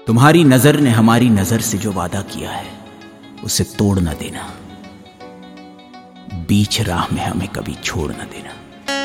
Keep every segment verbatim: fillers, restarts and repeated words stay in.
तुम्हारी नजर ने हमारी नजर से जो वादा किया है उसे तोड़ न देना, बीच राह में हमें कभी छोड़ न देना।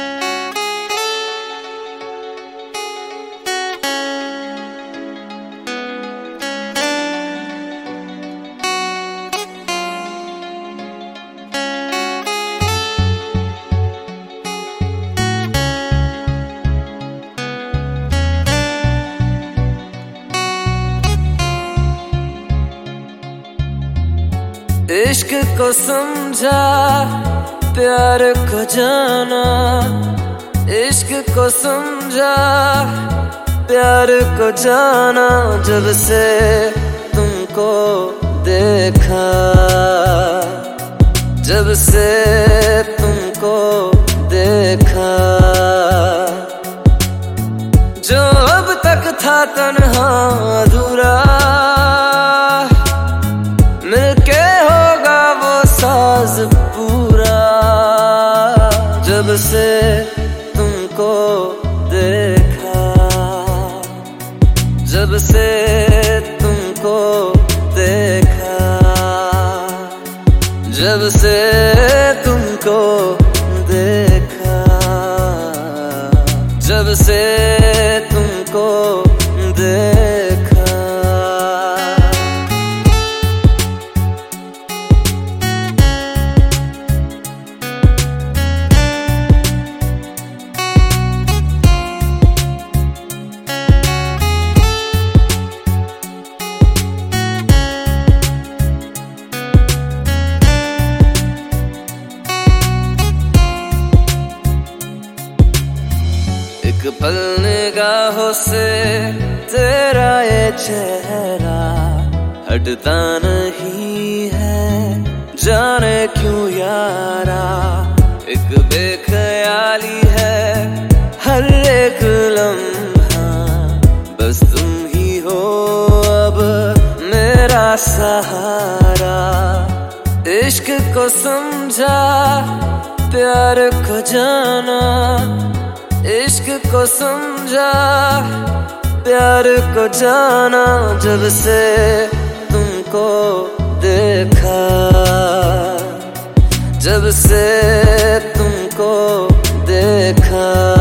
इश्क को समझा, प्यार को जाना, इश्क को समझा, प्यार को जाना। जब से तुमको देखा, जब से तुमको देखा, जो अब तक था तन्हा अधूरा, मिलके होगा वो साज पूरा। जब से तुमको देखा, जब से तुमको देखा, जब से तुमको देखा, जब से तुमको देखा। एक पल निगाहों से तेरा ये चेहरा हटता नहीं है, जाने क्यों यारा। एक बेख्याली है हर एक लम्हा, बस तुम ही हो अब मेरा सहारा। इश्क को समझा, प्यार को जाना, इश्क को समझा, प्यार को जाना। जब से तुमको देखा, जब से तुमको देखा,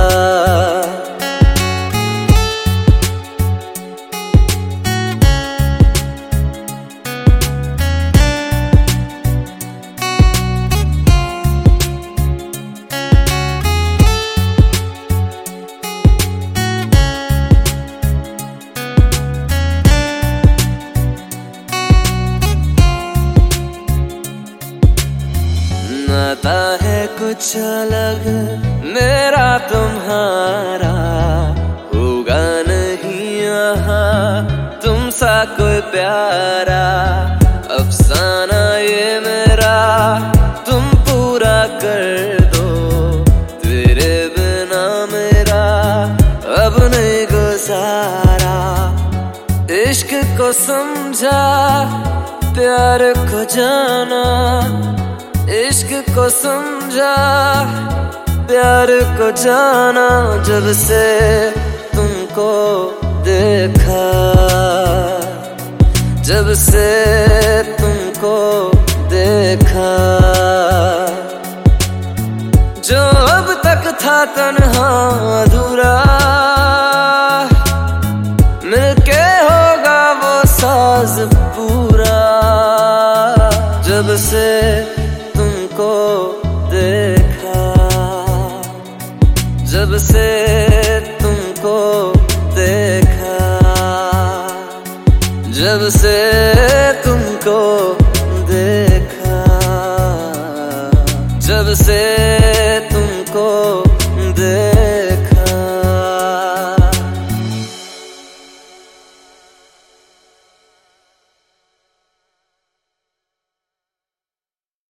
नाता है कुछ अलग मेरा तुम्हारा, होगा नहीं यहाँ तुम सा कोई प्यारा। अफसाना ये मेरा तुम पूरा कर दो, तेरे बिना मेरा अब नहीं गुजारा। इश्क को समझा, प्यार को जाना, इश्क को समझा, प्यार को जाना। जब से तुमको देखा, जब से तुमको देखा, जो अब तक था तन्हा अधूरा, मिलके होगा वो साज पूरा। जब से तुमको देखा, जब से तुमको देखा, जब से तुमको देखा, जब से